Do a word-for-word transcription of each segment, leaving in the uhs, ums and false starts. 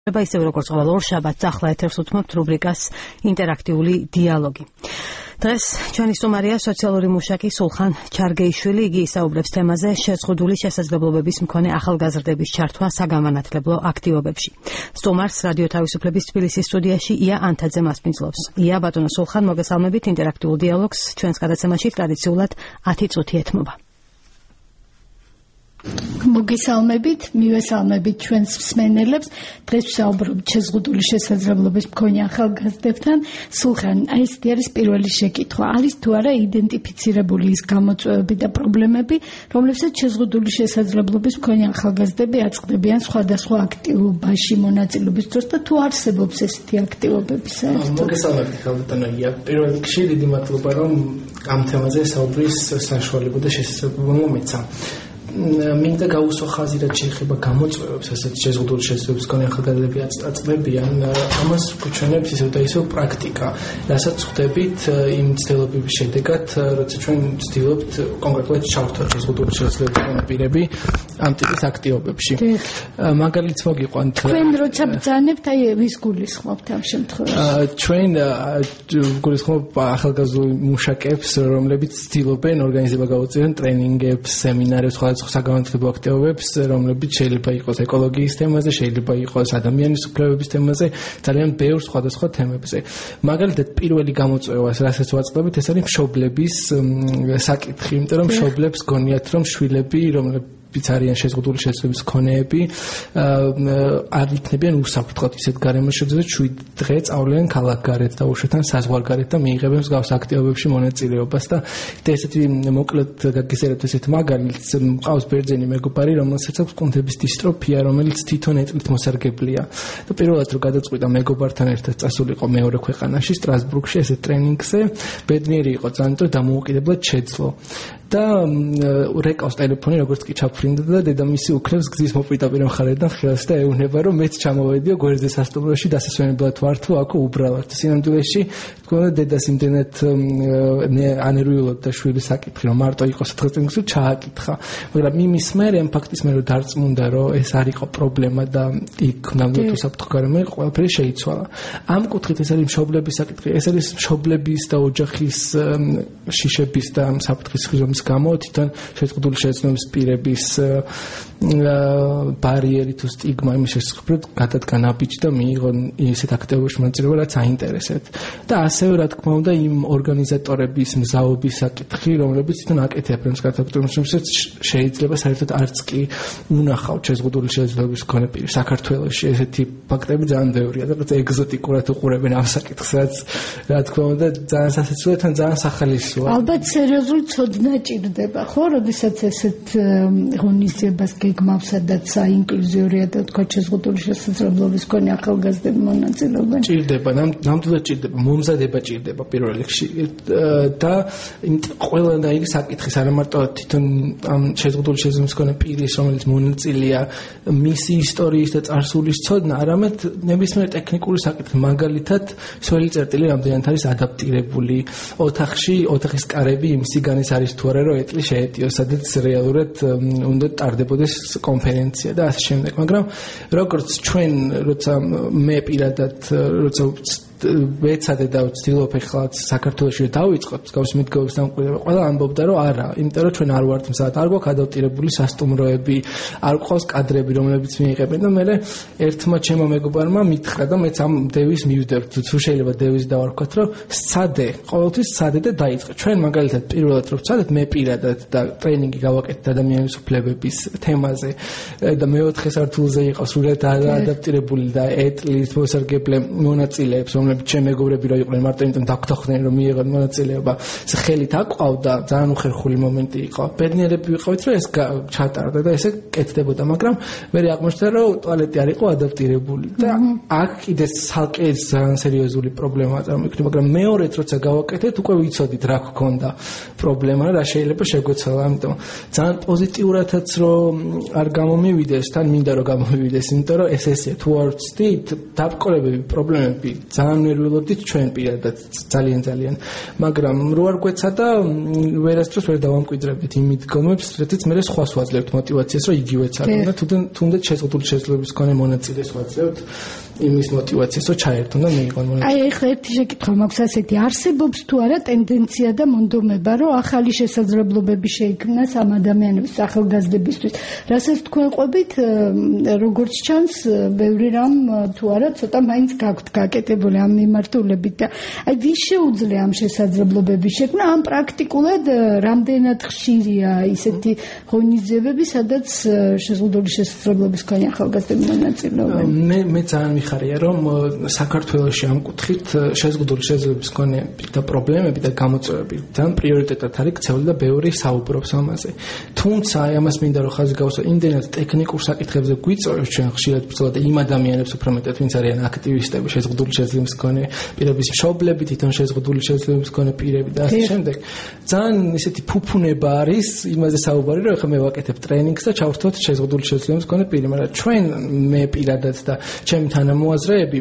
ისევე როგორც ყოველ ორ შაბათს ახლა ეთერს უთმობთ რუბრიკას ინტერაქტიული დიალოგი. დღეს ჩვენი სტუმარია სოციალური მუშაკი სულხან ჩარგეიშვილი. იგი ისაუბრებს თემაზე შეზღუდული შესაძლებლობების მქონე ახალგაზრდების ჩართვა საგანმანათლებლო აქტივობებში. სტუმარს რადიო თავისუფლების თბილისის სტუდიაში ია ანთაძე მასპინძლობს. ია, ბატონო სულხან, მოგესალმებით ინტერაქტიულ დიალოგს. ჩვენს გადაცემაში ტრადიციულად ათი წუთი ეთმობა. მოგესალმებით, მივესალმებით ჩვენს მსმენელებს. დღეს ვსაუბრობთ შეზღუდული შესაძლებლობის მქონე ახალგაზრდებთან. სულხან, აი ესეთი არის პირველი შეკითხვა. არის თუ არა იდენტიფიცირებული ის გამოწვევები და პრობლემები, რომლებსაც შეზღუდული შესაძლებლობის მქონე ახალგაზრდები აწყდებიან სხვადასხვა აქტივობაში მონაწილეობის დროს და თუ არსებობს ესეთი აქტივობები საერთოდ? მოგესალმებით, ხალბატონო ია. პირველ რიგში დიდი მადლობა, რომ ამ თემაზე საუბრის საშუალება და შესაძლებლობა მომეცა. მინდა გავუსვა ხაზი, რაც შეეხება გამოწვევებს, ასეთ შეზღუდული შესაძლებლობის მქონე ახალგაზრდები აწყდებიან, ამას გვჩვენებს ისევ და ისევ პრაქტიკა, რასაც ხვდებით იმ ცდილობების შედეგად, როცა ჩვენ ვცდილობთ კონკრეტულად ჩავთვალოთ შეზღუდული შესაძლებლობის მქონე პირები ამ ტიპის აქტივობებში. მაგალითს მოგიყვანთ. თქვენ როცა ბრძანებთ, აი ვის გულისხმობთ ამ შემთხვევაში? ჩვენ გულისხმობ ახალგაზრდულ მუშაკებს, რომლებიც ცდილობენ ორგანიზება გაუწიონ ტრენინგებს, სემინარებს, საგანმანათლებლო აქტივობებს, რომლებიც შეიძლება იყოს ეკოლოგიის თემაზე, შეიძლება იყოს ადამიანის უფლებების თემაზე, ძალიან ბევრ სხვადასხვა თემებზე. მაგალითად, პირველი გამოწვევა, რასაც ვაწყდებით, ეს არის მშობლების საკითხი, იმიტომ რომ მშობლებს გონიათ, რომ შვილები, რომლებიც არიან შეზღუდული შესაძლებლობის მქონეები, არ იქნებიან უსაფრთხოდ ისეთ გარემოში, სადაც შვიდ დღე წავლიან ქალაქგარეთ და უშოთან საზღვარგარეთ და მიიღებენ მსგავს აქტივობებში მონაწილეობას და ესეთი მოკლედ გაგისერებთ ესეთ მაგალითს. მყავს ბერძენი მეგობარი, რომელსაც აქვს კუნთების დისტროფია, რომელიც თვითონ ეტლით მოსარგებლია. და პირველად რომ გადაწყვიტა მეგობართან ერთად წასულიყო მეორე ქვეყანაში, სტრასბურგში ესეთ ტრენინგზე, ბედნიერი იყო ძალიან და დამოუკიდებლად შეძლო. და რეკავს ტელეფონი, როგორც კი ჩაფრინდა და დედამისი უქნევს გზის მოპირდაპირ მხარედან ხელს და ეუბნება, რომ მეც ჩამოვედიო გვერდზე სასტუმროში დასასვენებლად ვარ თუ აქ უბრალოდ. სინამდვილეში თქვა დედას იმდენად ანერვიულად და შვილის საკითხი, რომ მარტო იყოს დღესდღეობით ჩააკითხა. მაგრამ იმის მერე ამ ფაქტის მერე დარწმუნდა, რომ ეს არ იყო პრობლემა და იქ ნამდვილად უსაფრთხო გარემო ყველაფერი შეიცვალა. ამ კუთხით ეს არის მშობლების საკითხი, ეს არის მშობლების და ოჯახის შიშების და საფრთხის ხიზვების გამო თვითონ შეზღუდული შესაძლებლობის პირების ბარიერი თუ სტიგმა იმის შესაძლებლად გადადგა ნაბიჯი და მიიღონ ისეთ აქტივობაში მონაწილეობა, რაც აინტერესებთ. და ასევე რა თქმა უნდა იმ ორგანიზატორების მზაობის საკითხი, რომლებიც თვითონ აკეთებენ აქტივობებს, შეიძლება საერთოდ არც კი უნახავთ შეზღუდული შესაძლებლობის მქონე პირი. საქართველოში ესეთი ფაქტები ძალიან ბევრია და ეგზოტიკურად უყურებენ ამ საკითხს, რაც რა თქმა უნდა ძალიან სასაცილოა, თან ძალიან სახალისოა. ალბათ სერიოზული ცოდნა ჭირდება, ხო, როდესაც ესეთ ღონისძიებას გეგმავს, სადაც საინკლუზიურია და თქვა შეზღუდული შესაძლებლობის მქონე ახალგაზრდები მონაწილეობენ. ჭირდება, ნამდვილად ჭირდება, მომზადება ჭირდება პირველ რიგში და ყველანაირი საკითხის, არა მარტო თვითონ ამ შეზღუდული შესაძლებლობის მქონე პირის, რომელიც მონაწილეა, მისი ისტორიის და წარსულის ცოდნა, არამედ ნებისმიერ ტექნიკური საკითხი, მაგალითად, სველი წერტილი რამდენად არის ადაპტირებული ოთახში, ოთახის კარები იმისი განის არის თუ არა, რომ ეტლი შეეტიოს, სადაც რეალურად უნდა ტარდებოდეს კონფერენცია და ასე შემდეგ. მაგრამ როგორც ჩვენ, როცა მე პირადად, როცა ვეცადე და ვცდილობ ახლა საქართველოში დავიწყოთ მსგავსი მიდგომების დამკვიდრება, ყველა ამბობდა, რომ არა, იმიტომ რომ ჩვენ არ ვართ მზად, არ გვაქვს ადაპტირებული სასტუმროები, არ გვყავს კადრები, რომლებიც მიიღებენ და მე ერთმა ჩემმა მეგობარმა მითხრა და მეც ამ დევის მივდებ, თუ შეიძლება დევის დავარქვათ, რომ სცადე, ყოველთვის სცადე და დაიწყე. ჩვენ მაგალითად პირველად რომ ვცადეთ, მე პირადად და ტრენინგი გავაკეთეთ ადამიანის უფლებების თემაზე და მეოთხე სართულზე იყო სულად ადაპტირებული და ეტლის მოსარგებლე მონაწილეებს, რომლებიც ჩემ მეგობრები რო იყვნენ, მარტო იმიტომ დაგვთხოვდნენ, რომ მიიღონ მონაწილეობა. ხელით აყვავდა, ძალიან უხერხული მომენტი იყო. ბედნიერები ვიყავით, რომ ეს ჩატარდა და ესე კეთდებოდა, მაგრამ მე აღმოჩნდა, რომ ტუალეტი არ იყო ადაპტირებული და აქ კიდე ცალკე ძალიან სერიოზული პრობლემა წარმოიქმნა, მაგრამ მეორეც როცა გავაკეთეთ, უკვე ვიცოდით რა გქონდა პრობლემა, რა შეიძლება შეგვეცვალა. ამიტომ ძალიან პოზიტიურადაც რომ არ გამომივიდეს, თან მინდა რომ გამომივიდეს, იმიტომ რომ ეს ესე თუ არ ვცდით, დაბრკოლებები, პრობლემები ძალიან განვერვილობდით ჩვენ პირადად ძალიან ძალიან მაგრამ რო არ გვეცადა ვერასდროს ვერ დავამკვიდრებდით იმ მიდგომებს რითიც მე სხვას ვაძლევთ мотиваციას რომ იგივეც არ უნდა თუნდაც შეზღუდული შესაძლებლობის მქონე მონაწილეს ვაძლევთ იმის мотиваციას რომ ჩაერთონ და მიიღონ მონაწილე. აი ეხლა ერთი შეკითხვა მაქვს ასეთი არსებობს თუ არა ტენდენცია და მონდომება რომ ახალი შესაძლებლობები შეიქმნას ამ ადამიანების ახალგაზრდებისთვის რასაც თქვენ ყვებით როგორც ჩანს ბევრი რამ თუ არა ცოტა მაინც გაქვთ გაკეთებული ამ მიმართულებით და აი ვის შეუძლია ამ შესაძლებლობების შექმნა ამ პრაქტიკულად რამდენად ხშირია ისეთი ღონისძიებები სადაც შეზღუდული შესაძლებლობის მქონე ახალგაზრდები მონაწილეობენ. მე მე ძალიან მიხარია რომ საქართველოში ამ კუთხით შეზღუდული შესაძლებლობის მქონე და პრობლემები და გამოწვევებიდან პრიორიტეტად არის ქცეული და ბევრი საუბრობს ამაზე. თუმცა აი ამას მინდა რომ ხაზი გავუსვა იმდენად ტექნიკურ საკითხებზე გვიწევს ჩვენ ხშირად ბრძოლა და იმ ადამიანებს უფრო მეტად ვინც არიან აქტივისტები შეზღუდული შესაძლებლობის მქონე პირების მშობლები თვითონ შეზღუდული შესაძლებლობის მქონე პირები და ასე შემდეგ. ძალიან ისეთი ფუფუნება არის იმაზე საუბარი რომ ეხლა მე ვაკეთებ ტრენინგს და ჩავერთვათ შეზღუდული შესაძლებლობის მქონე პირი, მაგრამ ჩვენ მე პირადად და ჩემი თანამოაზრეები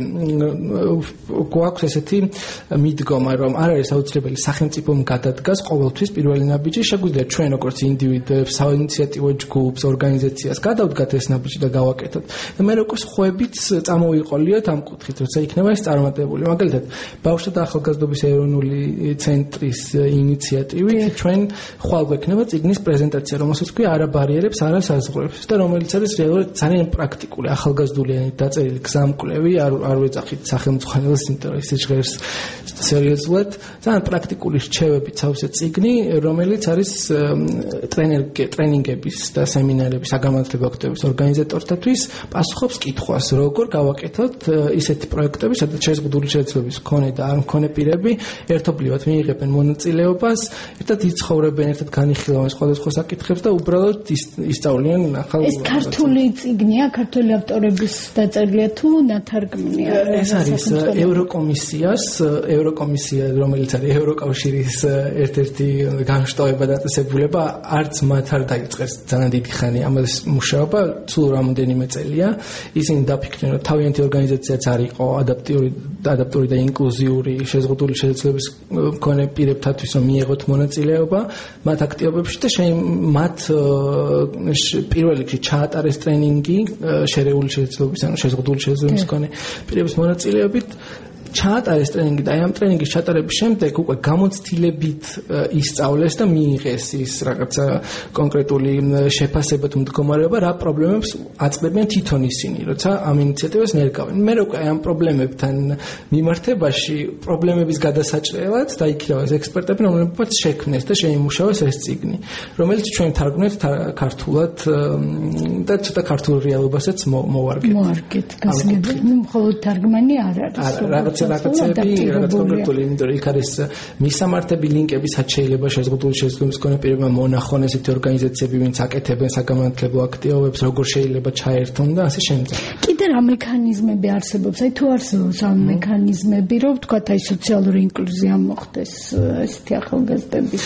გვაქვს ესეთი მიდგომა რომ არ არის აუცილებელი სახელმწიფომ გადადგას ყოველთვის პირველი ნაბიჯი შეგვიძლია ჩვენ როგორც ინდივიდუებს, საინიციატივო ჯგუფს, ორგანიზაციას გადავდგათ ეს ნაბიჯი და გავაკეთოთ. და მე როგორც ხვებით წამოვიყოლიოთ ამ კუთხით, როცა იქნება ეს წარმატებული. მაგალითად, ბავშვთა და ახალგაზრდობის ეროვნული ცენტრის ინიციატივი ჩვენ ხვალ გვექნება წიგნის პრეზენტაცია, რომელსაც ქვია არა ბარიერებს, არა საზღვრებს და რომელიც არის რეალურად ძალიან პრაქტიკული ახალგაზრდულიანი დაწერილი გზამკვლევი, არ არ ვეძახით სახელმწიფოს ინტერესის ჟღერს სერიოზულად, ძალიან პრაქტიკული რჩევებით სავსე წიგნი, რომელიც არის ტრენინგების და სემინარების საგამართლებლო აქტივობის ორგანიზატორთათვის პასუხობს კითხვას, როგორ გავაკეთოთ ისეთი პროექტები, სადაც შეზღუდული შესაძლებლობის მქონე და არ მქონე პირები ერთობლივად მიიღებენ მონაწილეობას, ერთად იცხოვრებენ, ერთად განიხილავენ სხვადასხვა საკითხებს და უბრალოდ ისწავლიან ახალ. ეს ქართული წიგნია, ქართული ავტორების დაწერილია თუ ნათარგმნია? ეს არის ევროკომისიას, ევროკომისია, რომელიც არის ევროკავშირის ერთ-ერთი განშტოება და წესებულება, არც მათ არ დაიწყეს ძალიან დიდი ხანი ამას მუშაობა, სულ რამოდენიმე წელია. ისინი დაფიქრდნენ, რომ თავიანთი ორგანიზაციაც არ იყო ადაპტიური, ადაპტიური და ინკლუზიური შეზღუდული შესაძლებლობის მქონე პირებთათვის, რომ მიიღოთ მონაწილეობა მათ აქტივობებში და მათ პირველ რიგში ჩაატარეს ტრენინგი შერეული შესაძლებლობის, ანუ შეზღუდული შესაძლებლობის მქონე პირების მონაწილეობით. ჩაატარეს ტრენინგი და აი ამ ტრენინგის ჩატარების შემდეგ უკვე გამოცდილებით ისწავლეს და მიიღეს ის რაღაცა კონკრეტული შეფასება თუ მდგომარეობა, რა პრობლემებს აწყდებიან თვითონ ისინი, როცა ამ ინიციატივას ներგავენ. მე უკვე აი ამ პრობლემებთან მიმართებაში პრობლემების გადასაჭრელად დაიქირავეს ექსპერტები, რომლებიც შექმნეს და შეიმუშავეს ეს წიგნი, რომელიც ჩვენ თარგმნეთ ქართულად და ცოტა ქართულ რეალობასაც მოვარგეთ. მოვარგეთ, გასაგებია. მხოლოდ თარგმანი არ არის. რაღაცები, რაღაც კონკრეტული, იმიტომ რომ იქ არის მისამართები ლინკები, სადაც შეიძლება შეზღუდული შესაძლებლობის მქონე პირებმა მონახონ ესეთი ორგანიზაციები, ვინც აკეთებენ საგამართლებლო აქტივობებს, როგორ შეიძლება ჩაერთონ და ასე შემდეგ. კიდე რა მექანიზმები არსებობს? აი თუ არსებობს ამ მექანიზმები, რომ ვთქვათ, აი სოციალური ინკლუზია მოხდეს ესეთი ახალგაზრდების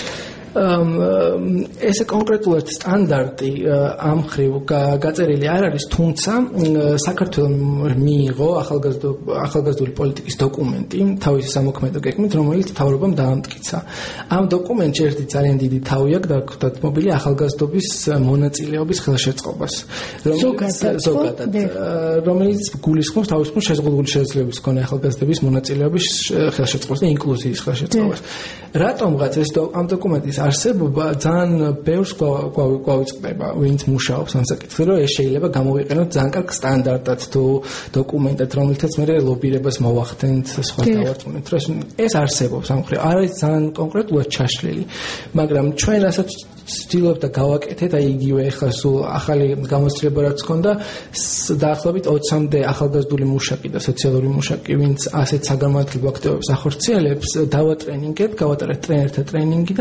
ეს კონკრეტულად სტანდარტი ამ ხრივ გაწერილი არ არის, თუმცა საქართველოს მიიღო ახალგაზრდული პოლიტიკის დოკუმენტი თავისი სამოქმედო გეგმით, რომელიც მთავრობამ დაამტკიცა. ამ დოკუმენტში ერთი ძალიან დიდი თავი აქვს დათმობილი ახალგაზრდობის მონაწილეობის ხელშეწყობას, ზოგადად, რომელიც გულისხმობს თავისუფლ შეზღუდული შესაძლებლობის მქონე ახალგაზრდების მონაწილეობის ხელშეწყობას და ინკლუზიის ხელშეწყობას. რატომღაც ეს ამ დოკუმენტის არსებობა ძალიან ბევრს გვავიწყდება, ვინც მუშაობს ამ საკითხზე, რომ ეს შეიძლება გამოვიყენოთ ძალიან კარგ სტანდარტად თუ დოკუმენტად, რომელთაც მე ლობირებას მოვახდენთ, სხვა დავარწმუნებთ, რომ ეს არსებობს ამ მხრივ. არის ძალიან კონკრეტულად ჩაშლილი, მაგრამ ჩვენ რასაც ვცდილობთ და გავაკეთეთ, აი იგივე ახლა სულ ახალი გამოცდილება რაც ჰქონდა, დაახლოებით ოცამდე ახალგაზრდული მუშაკი და სოციალური მუშაკი, ვინც ასეთ საგამართლებლო აქტივობებს ახორციელებს, დავატრენინგეთ, გავატარეთ ტრენერთა ტრენინგი და მათ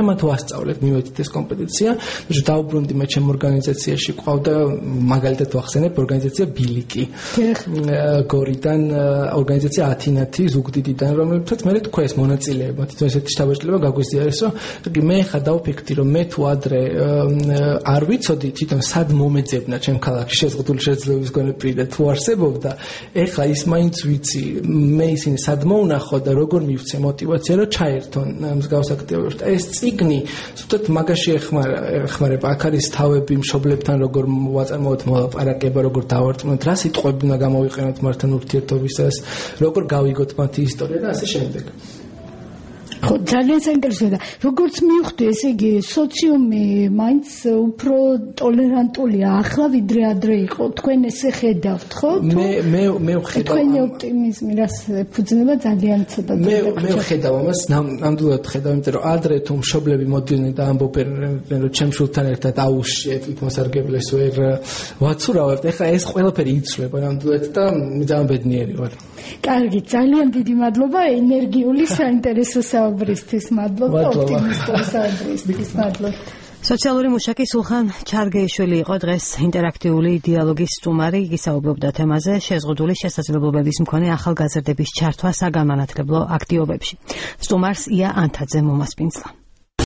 დავასწავლეთ, მივედით ეს კომპეტიცია. დავუბრუნდი მე ჩემ ორგანიზაციაში, ყავდა მაგალითად ვახსენებ ორგანიზაცია ბილიკი. გორიდან ორგანიზაცია ათინათი ზუგდიდიდან, რომელთაც მე თქვა ეს მონაწილეება, თვითონ ესეთი შთაბეჭდილება გაგვიზიარეს, რომ მე ხა დავფიქრდი, რომ მე თუ ადრე არ ვიცოდი თვითონ სად მომეძებნა ჩემ ქალაქში შეზღუდული შესაძლებლობის მქონე პირი და თუ არსებობდა, ეხლა ის მაინც ვიცი, მე ისინი სად მოუნახო და როგორ მივცე мотивация, რომ ჩაერთონ მსგავს აქტივობებში. ეს წიგნი ზუსტად მაგაში ეხმარება. აქ არის თავები მშობლებთან როგორ ვაწარმოოთ მოლაპარაკება, როგორ დავარწმუნოთ, რა სიტყვები უნდა გამოვიყენოთ მართან ურთიერთობისას, როგორ გავიგოთ მათი ისტორია და ასე შემდეგ. ხო, ძალიან საინტერესოა. როგორც მივხვდი, ესე იგი, სოციუმი მაინც უფრო ტოლერანტულია ახლა ვიდრე ადრე იყო. თქვენ ესე ხედავთ, ხო? მე მე მე ვხედავ. თქვენი ოპტიმიზმი რას ეფუძნება ძალიან ცოტა. მე მე ვხედავ ამას, ნამდვილად ვხედავ, იმიტომ რომ ადრე თუ მშობლები მოდიდნენ და ამბობენ, რომ ჩემ შულთან ერთად აუშიეთ მოსარგებლეს ვერ ვაცურავებთ. ეხლა ეს ყველაფერი იცვლება ნამდვილად და ძალიან ბედნიერი ვარ. კარგი, ძალიან დიდი მადლობა ენერგიული საინტერესო საუბრისთვის, მადლობა ოპტიმისტური საუბრისთვის, მადლობა. სოციალური მუშაკი სულხან ჩარგეიშვილი იყო დღეს ინტერაქტიული დიალოგის სტუმარი. იგი საუბრობდა თემაზე შეზღუდული შესაძლებლობების მქონე ახალგაზრდების ჩართვა საგანმანათლებლო აქტივობებში. სტუმარს ია ანთაძე მომასპინძლა.